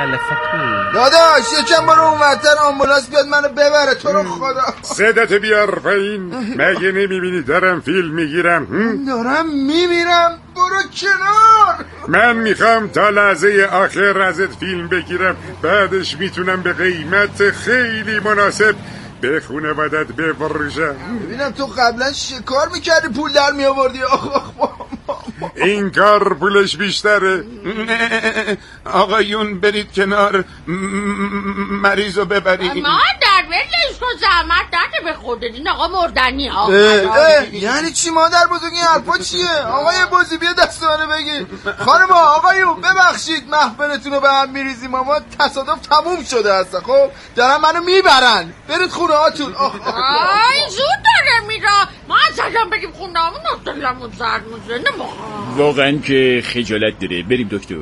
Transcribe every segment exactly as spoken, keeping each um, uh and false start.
مخالفتون. داداش یکم برو اونورتر آمبولانس بیاد منو ببره تو رو خدا. صدت بیار پایین. مگه نمیبینی دارم فیلم میگیرم؟ دارم میمیرم برو کنار. من میخوام تا لحظه آخر ازت فیلم بگیرم، بعدش میتونم به قیمت خیلی مناسب به خونوادت بفروشم. ببینم تو قبلا شکار میکردی پول در میآوردی. آخ آخ این کار پولش بیشتره. آقایون برید کنار، مریضو ببرید. مادر ولش کن زحمت نده به خودت، این آقا مردنی ها. یعنی چی مادر بزرگ؟ این حرفا چیه؟ آقای بازی بیا دست منو بگیر. خانم آقایون ببخشید محفلتون رو به هم میریزیم اما تصادف تموم شده هست. خب دارن منو میبرن، برید خونه هاتون. آی زود داره میرا، ما اصلا بگیم خونه همون دلمون زرد موزه. واقعا که خجالت داره. بریم دکتر.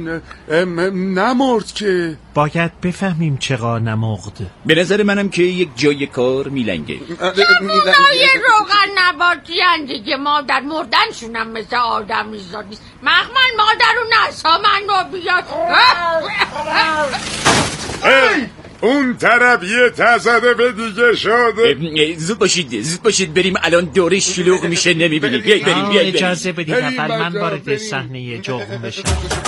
نمرد که. باید بفهمیم چقدر نمرد. به نظر منم که یک جای کار میلنگه. جوونای روغن نباتی‌اند دیگه، مادر مردنشونم مثل آدم میزاد نیست. مخمل مادر رو نسا من رو بیاد. اون طرف یه تصادف دیگه شده. زود باشید زود باشید بریم، الان دوره شلوغ میشه نمیبینید. بیایید بریم بیایید. اجازه بدید اول من وارد صحنه جغم بشم.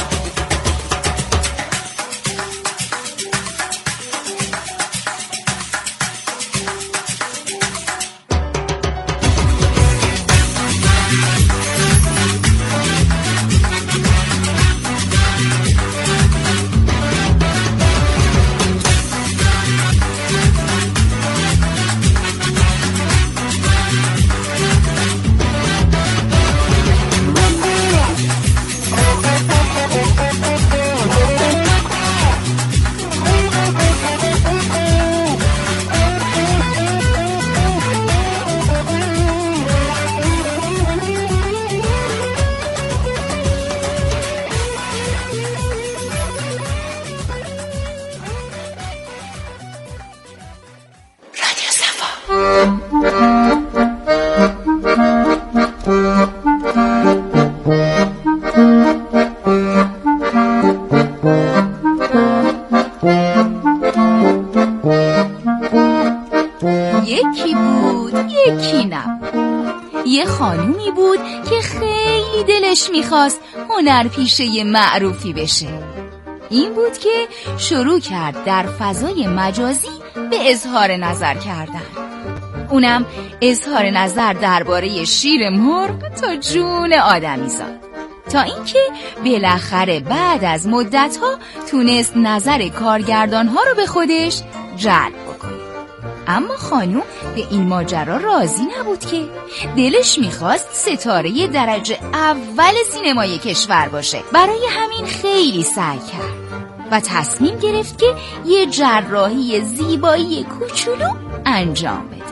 یکی بود یکی نبود. یه خانومی بود که خیلی دلش میخواست هنرپیشه معروفی بشه. این بود که شروع کرد در فضای مجازی به اظهار نظر کردن. اونم اظهار نظر درباره شیر مرغ تا جون آدمیزاد، تا اینکه بالاخره بعد از مدت‌ها تونست نظر کارگردان‌ها رو به خودش جلب بکنه. اما خانوم به این ماجرا راضی نبود که دلش میخواست ستاره درجه اول سینمای کشور باشه. برای همین خیلی سعی کرد و تصمیم گرفت که یه جراحی زیبایی کوچولو انجام بده.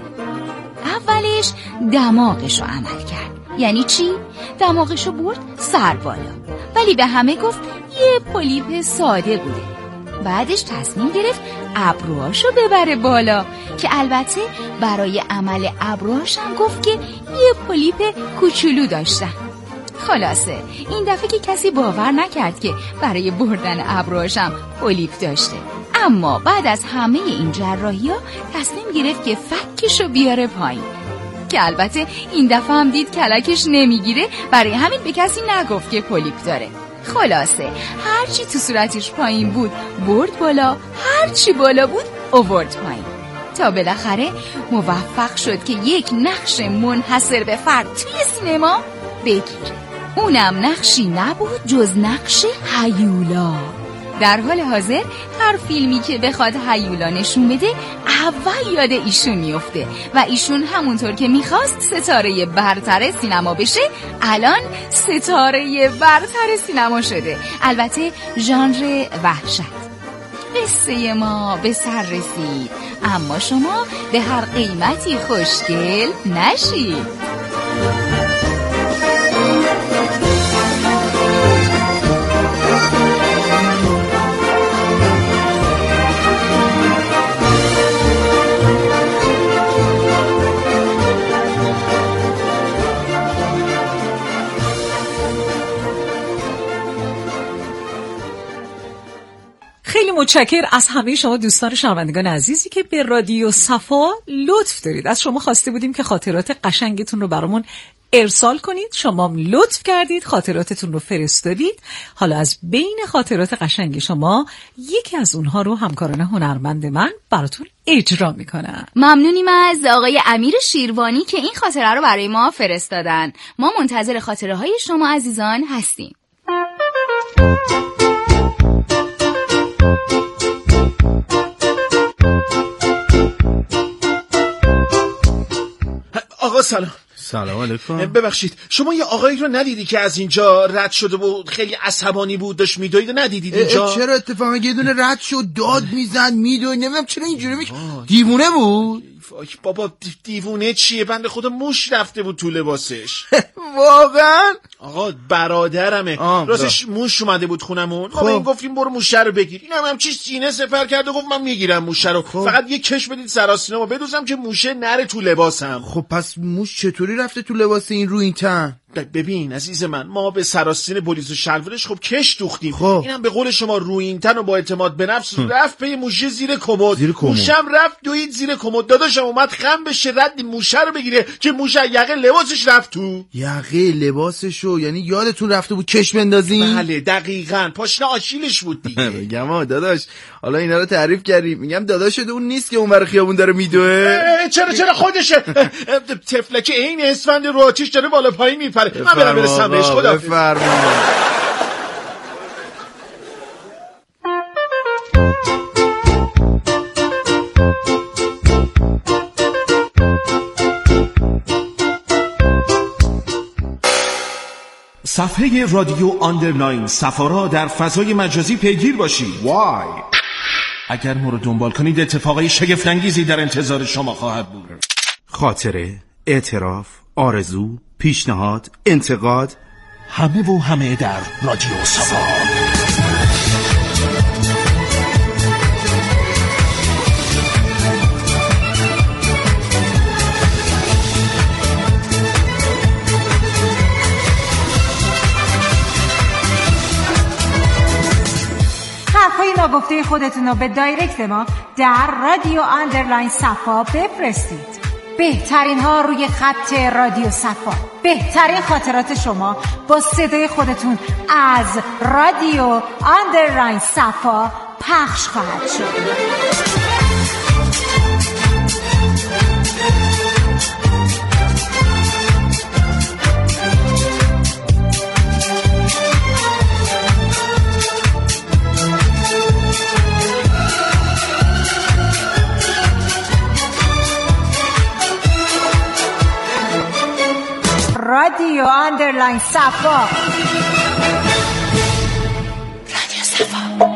اولش دماغشو عمل کرد. یعنی چی؟ دماغشو برد سر بالا، ولی به همه گفت یه پولیپ ساده بوده. بعدش تصمیم گرفت ابروهاشو ببره بالا، که البته برای عمل ابروهاش هم گفت که یه پولیپ کوچولو داشتن. خلاصه این دفعه که کسی باور نکرد که برای بردن ابروهاش هم پولیپ داشته. اما بعد از همه این جراحی‌ها تصمیم گرفت که فکشو بیاره پایین، که البته این دفعه هم دید کلکش نمیگیره، برای همین به کسی نگفت که پولیپ داره. خلاصه هرچی تو صورتش پایین بود برد بالا، هرچی بالا بود آورد پایین، تا بالاخره موفق شد که یک نقش منحصر به فرد توی سینما بگیره. اونم نقشی نبود جز نقش هیولا. در حال حاضر هر فیلمی که بخواد هیولا نشون بده اول یاد ایشون میفته و ایشون همونطور که میخواست ستاره برتر سینما بشه الان ستاره برتر سینما شده. البته ژانر وحشت. قصه ما به سر رسید، اما شما به هر قیمتی خوشگل نشید. خیلی متشکر از همه شما دوستان شنوندگان عزیزی که به رادیو صفا لطف دارید. از شما خواسته بودیم که خاطرات قشنگتون رو برامون ارسال کنید. شما هم لطف کردید، خاطراتتون رو فرستادید. حالا از بین خاطرات قشنگ شما یکی از اونها رو همکاران هنرمند من براتون اجرا میکنم. ممنونیم از آقای امیر شیروانی که این خاطره رو برای ما فرستادن. ما منتظر خاطره های شما عزیزان هستیم. آقا سلام. سلام علیکم. ببخشید شما یه آقایی رو ندیدی که از اینجا رد شده بود، خیلی عصبانی بود، داشت میدوید؟ ندیدید اینجا؟ چرا اتفاقا یه دونه رد شد داد میزد میدوید، نمیدونم چرا اینجوری میشه. دیوونه بود؟ بابا دیوونه چیه؟ بنده خدا موش رفته بود تو لباسش. واقعا؟ آقا برادرمه، راستش موش اومده بود خونمون. ما به این گفتیم برو موشه رو بگیر، اینم همچی سینه سپر کرد و گفت من میگیرم موشه رو. خب. فقط یه کش بدید سراسینه‌مو بدوزم که موشه نره تو لباسم. خب پس موش چطوری رفته تو لباس این رو این تن؟ ببین عزیز من، ما به سراسین پلیس و شلوارش خب کش دوختیم. خب. اینم به قول شما روینتن و با اعتماد به نفس رفت پی موشه زیر کمد. موشم رفت دوید زیر کمد. داداشم اومد خم بشه رد موشه رو بگیره که موشه یقه لباسش رفت تو. یقه لباسشو؟ یعنی یادتون رفته بود کش بندازین؟ بله دقیقاً، پاشنه آشیلش بود دیگه. میگم داداش حالا اینا رو تعریف کردی، میگم داداشت اون نیست که اونور خیابون داره میدوه؟ چرا چرا خودشه. تفلک این اسفند رو آتیش داره بالا پایین میپره. من برم برسم بهش. خدا بفرمایید. صفحه رادیو آندرلاین صفا را در فضای مجازی پیگیر باشید. وای اگر ما رو دنبال کنید اتفاقای شگفت‌انگیزی در انتظار شما خواهد بود. خاطره، اعتراف، آرزو، پیشنهاد، انتقاد، همه و همه در رادیو صفا. حرفای ناگفته خودتون رو به دایرکت ما در رادیو آندرلاین صفا بفرستید. بهترین ها روی خط رادیو صفا، بهترین خاطرات شما با صدای خودتون از رادیو آندرلاین صفا پخش خواهد شد. رادیو آندرلاین صفا. رادیو صفا.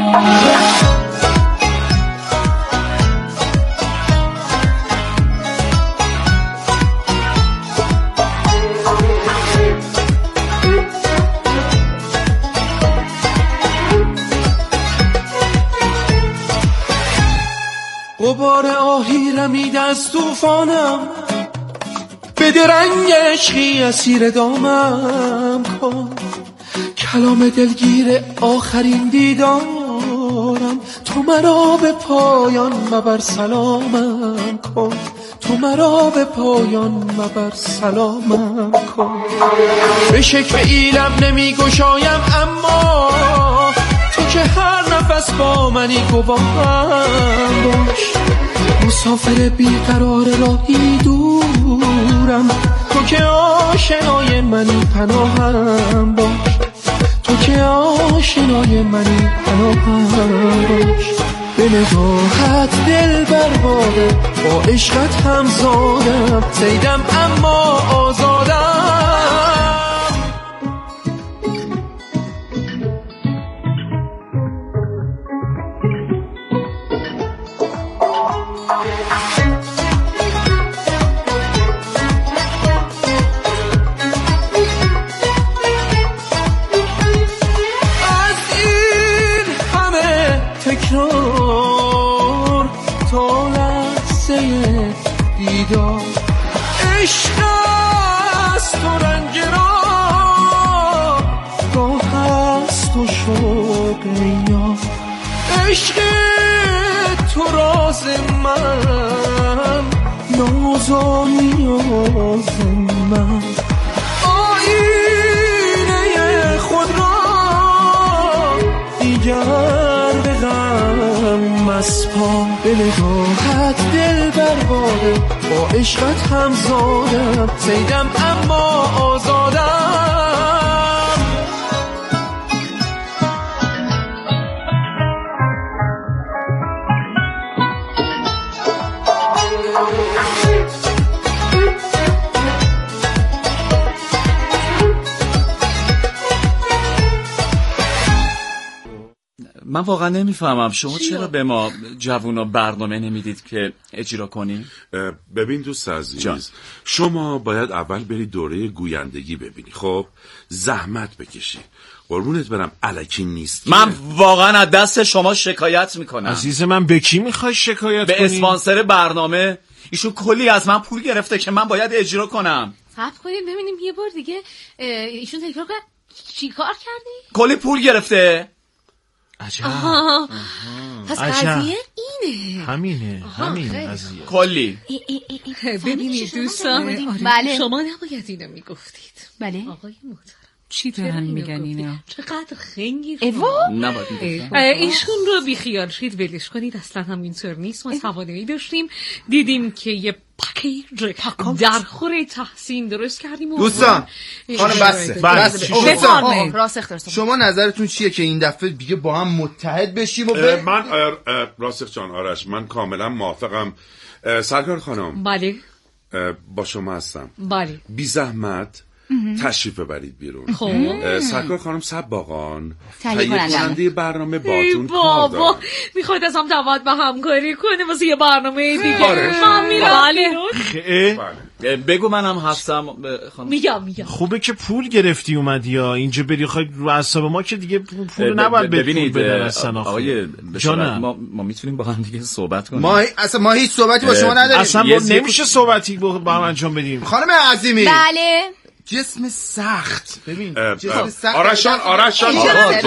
غبار آهی رمید از طوفانم، بده رنگ عشقی اسیر دامم کن. کلام دلگیر آخرین دیدارم، تو مرا به پایان مبر سلامم کن. تو مرا به پایان مبر سلامم کن. به شکل ایلم نمی گشایم اما تو که هر نفس با منی گواهم باش. مسافر بیقرار راهی دورم، تو که آشنای منی پناهم باش. تو که آشنای منی پناهم باش. به نگاهت دل برباده، با عشقت هم زادم، سیدم اما آزادم. عشق است و رنگ را گاه است و شوق یار. عشق تو راز من، ناز و نیاز من، آینه خود را دیگر به غم مسپار، به نگاهت دل برباره، با عشقت همزادم، سیدم اما آزادم. من واقعا نمیفهمم شما چرا به ما جوونا برنامه نمیدید که اجرا کنیم؟ ببین دوست عزیز جان. شما باید اول بری دوره گویندگی ببینی، خب زحمت بکشی، قربونت برم الکی نیست. من واقعا از دست شما شکایت میکنم. عزیز من به کی میخوای شکایت به کنی؟ اسپانسر برنامه. ایشون کلی از من پول گرفته که من باید اجرا کنم. صبر کنیم ببینیم یه بار دیگه ایشون تکرار کرد. چی کار کردی؟ کلی پول گرفته. عجب. آها. پس عجب. قضیه اینه. همینه همین قضیه. کلی. ببینید دوستان، بله. شما نباید اینو میگفتید. بله. آقای محترم چی دارن میگن اینا؟ چقدر خنگی ایوا نباید میگفتم. ایشون رو بیخیال شید، ولش کنید، اصلا همینطور نیست. ما سواده‌ای داشتیم دیدیم که یه پکیج در خور تحسین درست کردیم. دوستان خانم بسه بسه دوستان شما نظرتون چیه که این دفعه دیگه با هم متحد بشیم و اه، من اه، اه، راسخ جان آرش من کاملا موافقم. اه، سرکار خانم بله اه، با شما هستم. بله بی زحمت تشریف ببرید بیرون. خب. اه، سرکار خانم سباقان تهیه کننده برنامه باتون کار بابا دارم. میخواید از هم دعوت به همکاری کنه واسه یه برنامه دیگه؟ آره. من میرم بیرون. بله. بگو منم هستم خانم. میگم میگم خوبه که پول گرفتی اومدی یا اینجا بری خواهی رو اعصاب ما که دیگه پول نباید به پول بدن اصلا. آقای جانم ما ما میتونیم با هم دیگه صحبت کنیم. ما اصلا ما هیچ صحبتی با شما نداریم. اصلا ما نمیشه صحبتی با هم انجام بدیم. خانم عظیمی بله جسم سخت ببین اه، جسم اه، سخت آرشان آرشان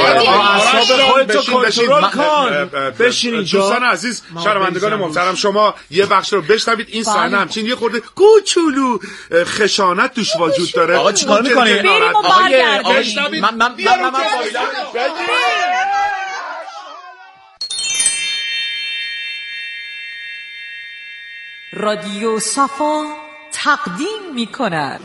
اعصاب خودتو کنترل کن. بشین اینجا. دوستان عزیز شنوندگان محترم شما یه بخش رو بشنوید. این صحنه همچین یه خورده کوچولو اه، خشانت توش وجود داره. آقا چیکار می‌کنی؟ بریم و برگردیم. بشنوید. من من من من رادیو صفا تقدیم می‌کند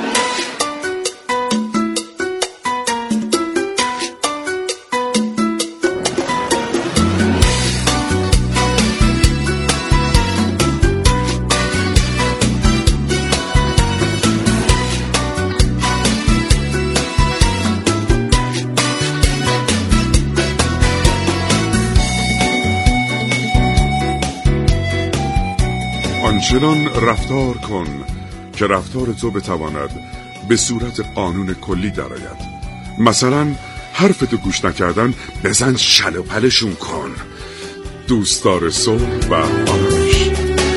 آنچنان رفتار کن که رفتار تو بتواند به صورت قانون کلی درآید. مثلا حرف تو گوش نکردن بزن شل و پلشون کن. دوستدار صلح و آرامش.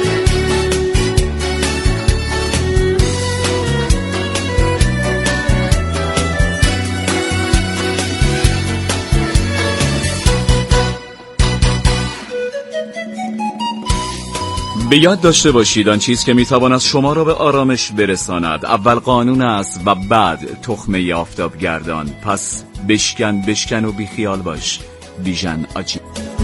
به یاد داشته باشید آن چیز که میتواند شما را به آرامش برساند اول قانون است و بعد تخمه آفتاب گردان. پس بشکن بشکن و بیخیال باش. بیژن آجی.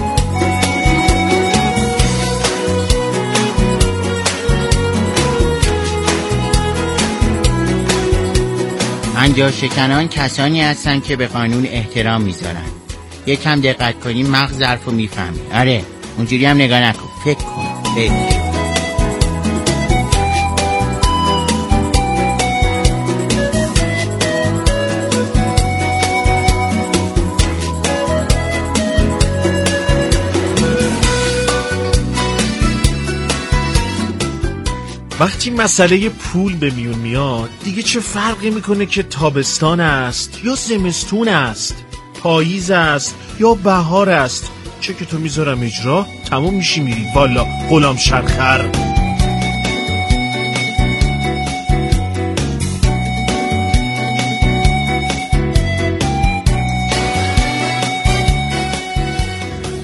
پنجاه شکنان کسانی هستن که به قانون احترام میذارن. یکم دقت کنی مغز ظرفو میفهمی. آره اونجوری هم نگاه نکن، فکر کن. فکر وقتی مسئله پول به میون میاد دیگه چه فرقی میکنه که تابستان است یا زمستون است، پاییز است یا بهار است. چه که تو میذارم اجرا تموم میشی میری والا غلام شرخر.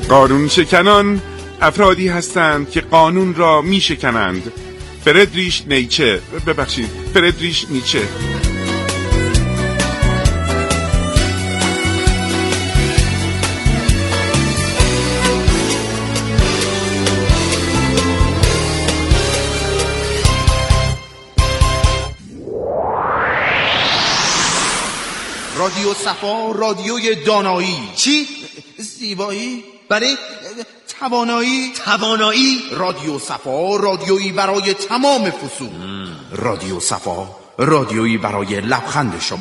قانون شکنان افرادی هستند که قانون را می شکنند. فردریش نیچه ببخشید فردریش نیچه. رادیو صفا، رادیوی دانایی. چی؟ زیبایی؟ برای توانایی؟ توانایی؟ رادیو صفا، رادیویی برای تمام فصول. رادیو صفا، رادیویی برای لبخند شما.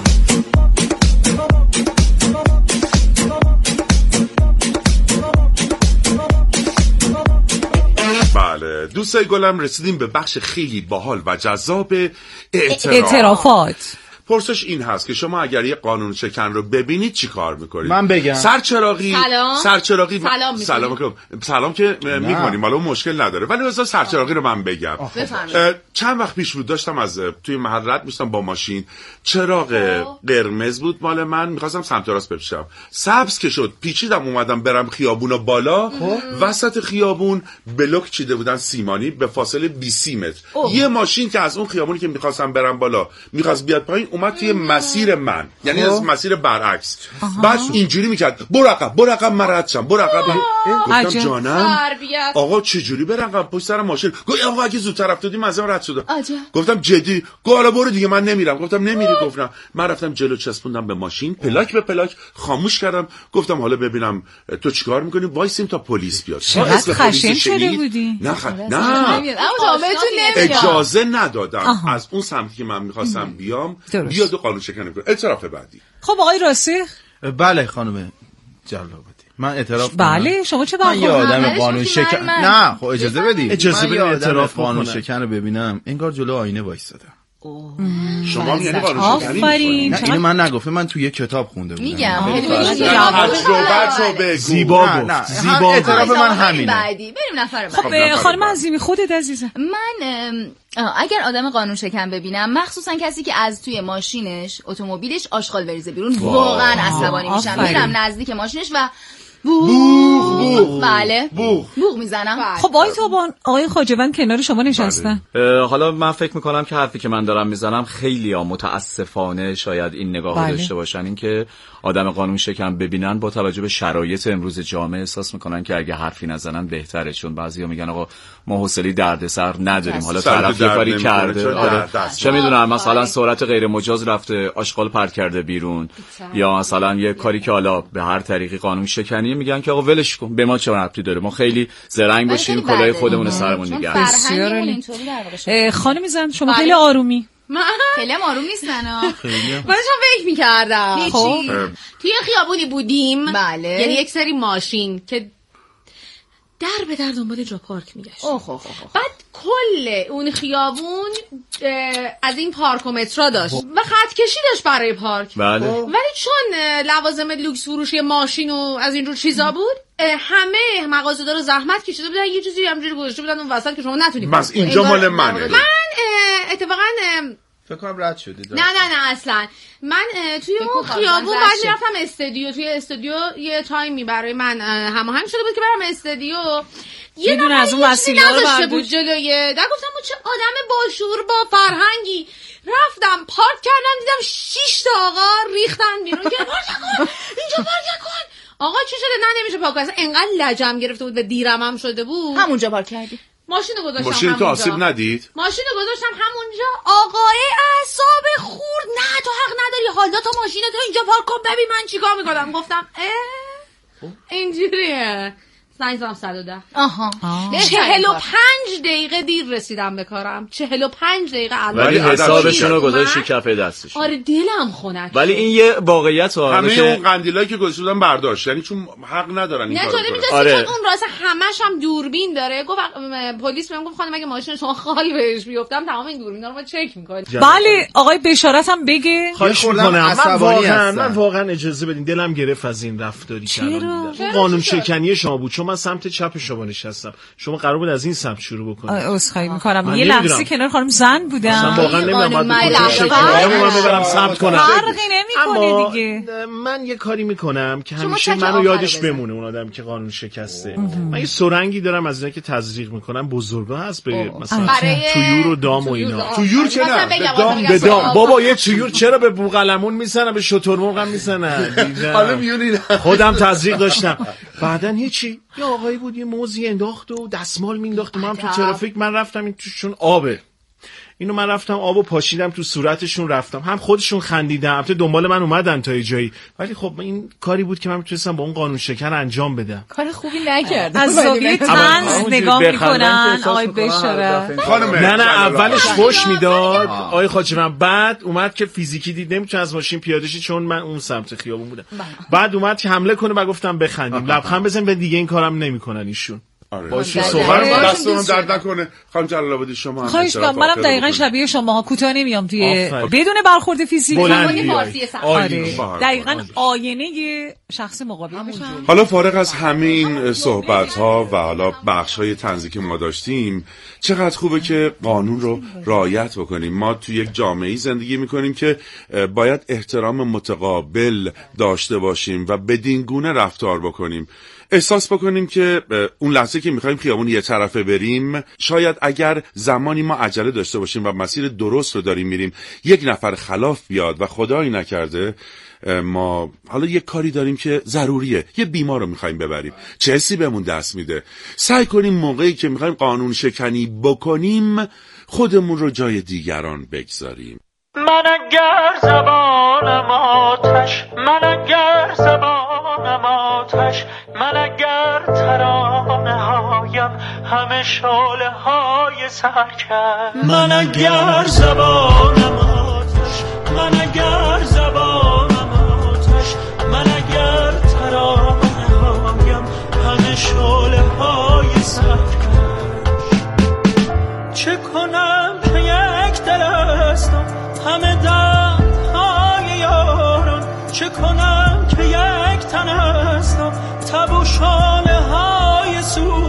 بله دوستای گلم، رسیدیم به بخش خیلی باحال و جذاب اعتراف. اعترافات. پرسش این هست که شما اگر یه قانون شکن رو ببینید چی کار میکنید؟ من بگم سرچراغی سلام سرچراغی سلام م... سلام میکنم سلام که میکنیم، حالا مشکل نداره، ولی مثلا سرچراغی رو من بگم. چند وقت پیش بود داشتم از توی محل رد میشتم با ماشین، چراغ قرمز بود مال من، میخواستم سمت راست بپیچم، سبز که شد پیچیدم اومدم برم خیابون بالا، وسط خیابون بلوک چیده بودن سیمانی به فاصله بیست متر. یه ماشین که از اون خیابونی که میخواستم برم بالا میخواست بیاد پایین اومد توی مسیر من، یعنی از مسیر برعکس. بعد اینجوری میکرد برو عقب برو عقب من رد شم برو عقب. گفتم جانم آقا چجوری برم عقب پشت سر ماشین؟ گفت آقا اگه زودتر رفتادی من ازم رد شدم. گفتم جدی؟ گفت حالا برو دیگه من نمیرم. گفتم نمیری؟ گفتم من رفتم جلو چسبوندم به ماشین، پلاک به پلاک خاموش کردم، گفتم حالا ببینم تو چیکار میکنی، وایسیم تا پلیس بیاد. چقدر خشن شده بودی؟ نه خ... نه اجازه ندادم از اون سمتی که من میخواستم بیام بیاد و قانون شکنی کنه. اعتراف بعدی. خب آقای راسخ. بله خانم جلاباتی، من اعتراف کنم. بله شما چه من یه آدم قانون شکن نه خب اجازه بدید اجازه بدید اعتراف قانون شکن رو ببینم انگار جلو آینه وایسادم. شما یعنی قانون شکنی آفرین. نه اینو من نگفته، من توی یه کتاب خونده بودم. میگم تجربت رو بگو. زیبا گفت زیبا. اعتراف من همینه. بعدی بریم نفر بعدی. خب خانم عظیمی خودت عزیزم. من اگر آدم قانون شکن ببینم، مخصوصا کسی که از توی ماشینش اتومبیلش آشغال بریزه بیرون، واقعا عصبانی میشم. میرم نزدیک ماشینش و بوغ بوغ بله بوغ بوغ میزنم. خب آقای توبان، آقای خواجه‌وند کنار شما نشستن. حالا من فکر میکنم که حرفی که من دارم میزنم خیلی ها متاسفانه شاید این نگاه بله. داشته باشن، این که آدم قانون شکن ببینن با توجه به شرایط امروز جامعه احساس میکنن که اگه حرفی نزنن بهتره، چون بعضیا میگن آقا ما حوصله دردسر نداریم، حالا طرف یه کاری کرده آره چه میدونم مثلا سرعت غیر مجاز رفته آشغال پرت کرده بیرون، یا مثلا یه کاری که حالا به هر طریقی قانون شکنی، میگن که آقا ولش کن، به ما چه ربطی داره، ما خیلی زرنگ باشیم کلاه خودمون سرمون نگه. خانم زن شما خیلی آرومی. من خیلی آروم نیستن ها. من داشتم فکر می‌کردم. خب توی خیابونی بودیم، بله، یعنی یک سری ماشین که در به در دنبال جا پارک میگشت. بعد کل اون خیابون از این پارکومترا داشت و خط کشی داشت برای پارک. بله. ولی چون لوازم لوکس فروشی ماشین و از این جور چیزا بود، همه مغازه‌دارا زحمت کشیده بودن یه چیزی همجوری گذاشته بودن اون وسط که شما نتونید. بس اینجا مال منه. من اتفاقا فکر کنم رد شدی. نه نه نه اصلا من توی اون خیابون بعد میرفتم استودیو، توی استودیو یه تایمی برای من هماهنگ شده بود که برم استودیو، یه دونه از اون وسیله‌ها رو برداشته بود جلوی در، گفتم چه آدم باشعور با فرهنگی، رفتم پارک کردم دیدم شش تا آقا ریختن بیرون که پارک کن اینجا پارک کن. آقا چی شده؟ نه نمیشه پارک کنم. انقدر لجم گرفته بود و دیرم هم شده بود. همونجا پارک کردی؟ ماشینو گذاشتم ماشین تو آسیب ندید؟ ماشینو گذاشتم همونجا. آقای اعصاب خورد، نه تو حق نداری، حالا تو ماشینتو اینجا پارک کن ببین من چیکار میکنم. گفتم اه اینجوریه. زنگ زدم صد و ده. آها. چهل و پنج دقیقه دیر رسیدم به کارم. چهل و پنج دقیقه الان. ولی حسابشون رو گذاشتی کف دستش. آره دلم خنک. ولی این یه واقعیت ها. همه اون قندیلایی که گذاشته بودن برداشت، یعنی چون حق ندارن این کارو کنن. نه چون اون راست همش هم دوربین داره. گفت پلیس بهم گفت خانم اگه ماشین شما خالی بهش بیفتم تمام این دوربینا رو ما چک می‌کنیم. بله آقای بشارت هم بگه. خواهش می‌کنم من واقعا من واقعا اجازه بدین، دلم گرفت از این رفتاری که الان دیدم. قانون شکنی شما بود، چون من سمت چپ شما نشستم، شما قرار بود از این سمت شروع بکنید. عذرخواهی میکنم یه لحظه کنار خانم زن بودم، اصلا واقعا نمیدونم بعد شکایت من ببرم سمت کنم. فرقی نمیکنه دیگه. من یه کاری میکنم که همیشه منو یادش بمونه اون آدم که قانون شکسته. من یه سرنگی دارم از اینا که تزریق میکنم، بزرگا هست به مثلا تویور و دام و اینا. تویور که نه، دام به دام. بابا یه تویور چرا به بوقلمون میزنن، به شترمرغ هم میزنن. حالا میونی خودم تزریق داشتم. بعدن هیچی، یه آقایی بود یه موزی انداخت و دستمال مینداخت، من تو ترافیک من رفتم این توشون آبه، اینو من رفتم آبو پاشیدم تو صورتشون، رفتم هم خودشون خندیدن، البته دنبال من اومدن تا یه جایی، ولی خب این کاری بود که من میتونستم با اون قانون شکن انجام بدم. کار خوبی نکردم. از زاویه طنز نگاه میکنن آقای بشاره. نه نه اولش خوش میداد آقای خاجرم، بعد اومد که فیزیکی دید نمیتونه از ماشین پیاده شه چون من اون سمت خیابون بودم، بعد اومد که حمله کنه و گفتم بخندیم، لبخند بزنیم و دیگه این کارم نمیکنن ایشون. آره. باشی صحبت دستمون درد نکنه. خانم جلال آبادی شما هم خواهش می‌کنم، منم دقیقاً شبیه شما کوتاه نمیام توی بدون برخورد فیزیکی. آره. دقیقاً آینه شخص مقابل میشم. حالا فارغ از همین صحبت‌ها و حالا بخش‌های طنزی که ما داشتیم، چقدر خوبه که قانون رو رعایت بکنیم. ما توی یک جامعه‌ای زندگی می‌کنیم که باید احترام متقابل داشته باشیم و بدین گونه رفتار بکنیم. احساس بکنیم که اون لحظه که میخوایم خیابون یه طرفه بریم، شاید اگر زمانی ما عجله داشته باشیم و مسیر درست رو داریم میریم، یک نفر خلاف بیاد و خدایی نکرده ما حالا یه کاری داریم که ضروریه، یه بیمار رو میخوایم ببریم، چه حسی بهمون دست میده؟ سعی کنیم موقعی که میخوایم قانون شکنی بکنیم خودمون رو جای دیگران بگذاریم. من اگر زبانم آتش، من اگر زبانم آتش، من اگر ترانه هایم همه شعله های سرکش، من اگر زبانم آتش، من اگر زبانم آتش، من اگر ترانه هایم همه شعله های سرکش، چه کنم که یک دل هستم همه دردهای یاران، چه کنم که یک تن هستم تب و شانه های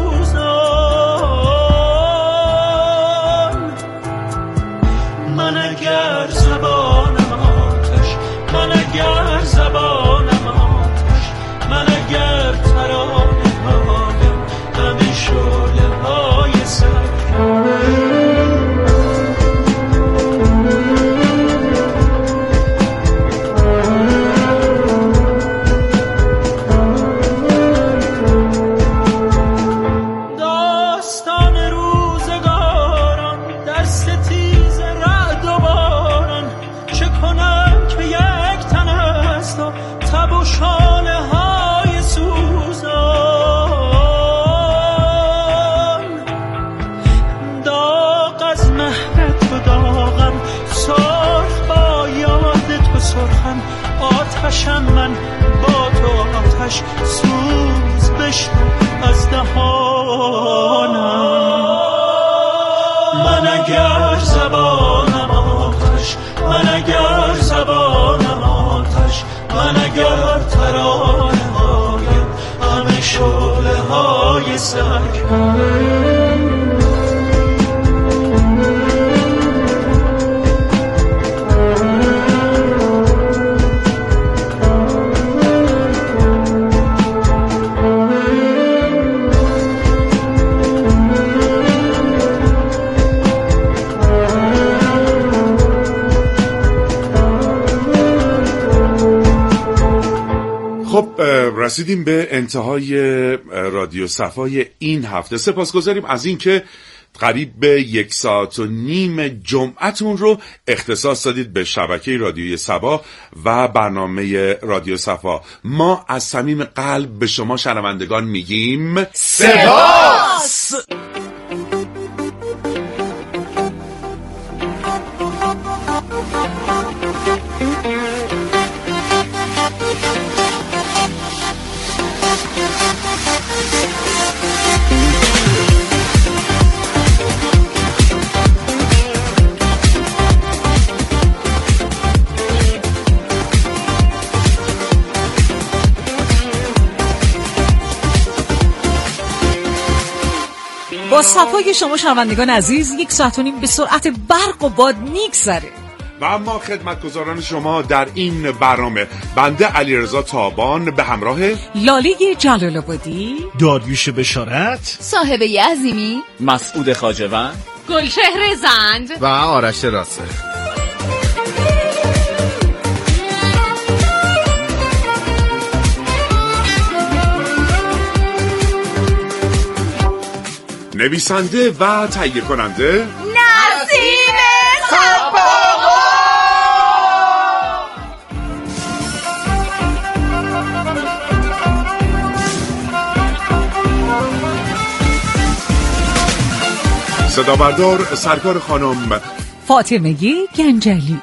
سوزان، من اگر زبانم آتش، من اگر زبانم آتش، من اگر ترانه هایم همه شعله های سرکش. آتشم من با تو آتش سوز بشنو از دهانم، من اگر زبانم آتش، من اگر زبانم آتش، من اگر ترانه هایم همه شعله های سرکش. خب رسیدیم به انتهای رادیو صفای این هفته. سپاسگزاریم از این که قریب به یک ساعت و نیم جمعتون رو اختصاص دادید به شبکه رادیوی صبا و برنامه رادیو صفا. ما از صمیم قلب به شما شنوندگان میگیم سپاس. با صفای شما شنوندگان عزیز یک ساعت و نیم به سرعت برق و باد میگذره و اما خدمتگزاران شما در این برنامه بنده علیرضا تابان به همراه لاله جلال آبادی، داریوش بشارت، صاحبه عظیمی، مسعود خواجه‌وند، گلشهر زند و آرش راسه. نویسنده و تهیه کننده نسیم صباغا. صدا بردار سرکار خانم فاطمه گنجلی.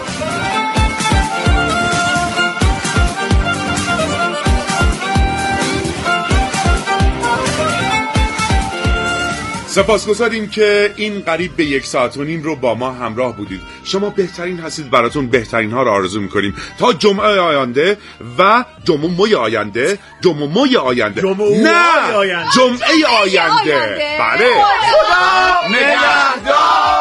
سپاسگزاریم که این قریب به یک ساعت و نیم رو با ما همراه بودید. شما بهترین هستید، براتون بهترین ها رو آرزو میکنیم تا جمعه آینده و جمعه آینده جمعه آینده جمعه نه آینده. جمعه آینده. بله خدا نگهدار.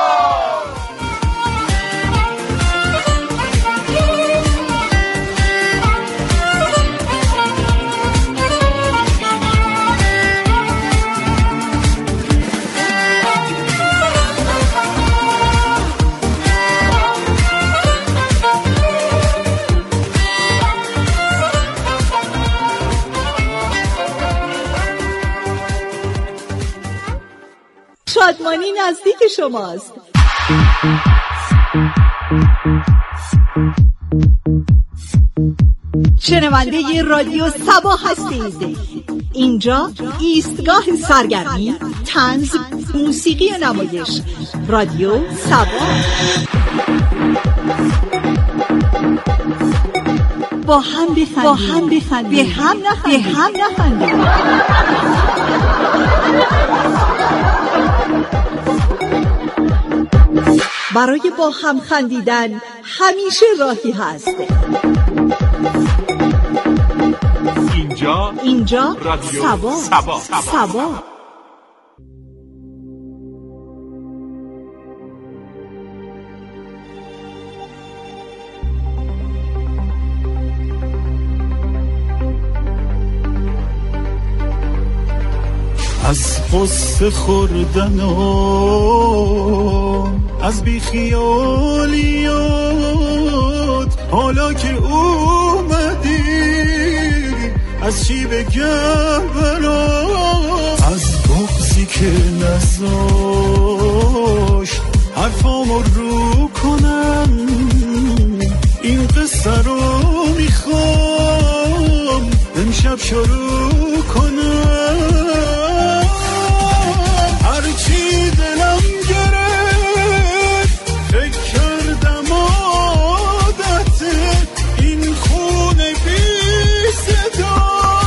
شادمانی نزدیک شماست. شنونده رادیو صبا هستید. اینجا ایستگاه سرگرمی، طنز، موسیقی و نمایش. رادیو صبا. با هم بخندیم، با هم بخندیم، به هم نخندیم، به هم نخندیم. برای با هم خندیدن همیشه راهی هست. اینجا اینجا رادیو صبا صبا. صبا. از قصه خوردن و از بیخیالیات، حالا که اومدی از چی بگم برات، از بغضی که نذاشت حرفامو رو کنم، این قصه رو میخوام امشب شروع کنم. هرچی دلم گرفت فکر کردم عادت این خونه بی صدا،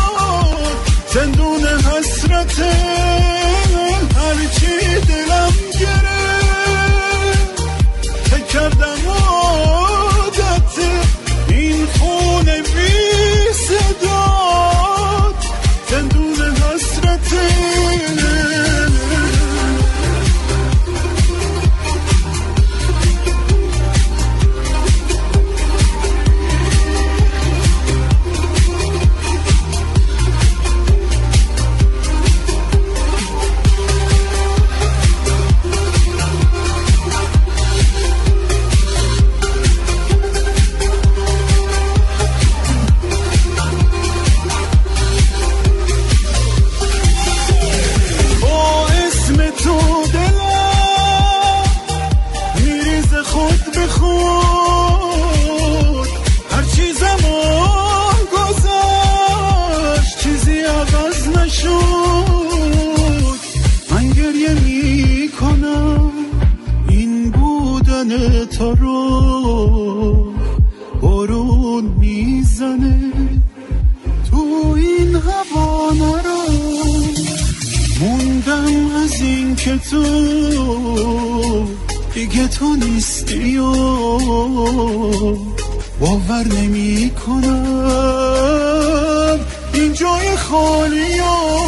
زندون حسرت. هرچی دلم گرفت فکر کردم عادت این خونه بی صدا، زندون حسرت. تو رو بارون میزنه تو این هوا، نرو موندم از این که تو دیگه تو نیستی و باور نمی کنم این جای خالی و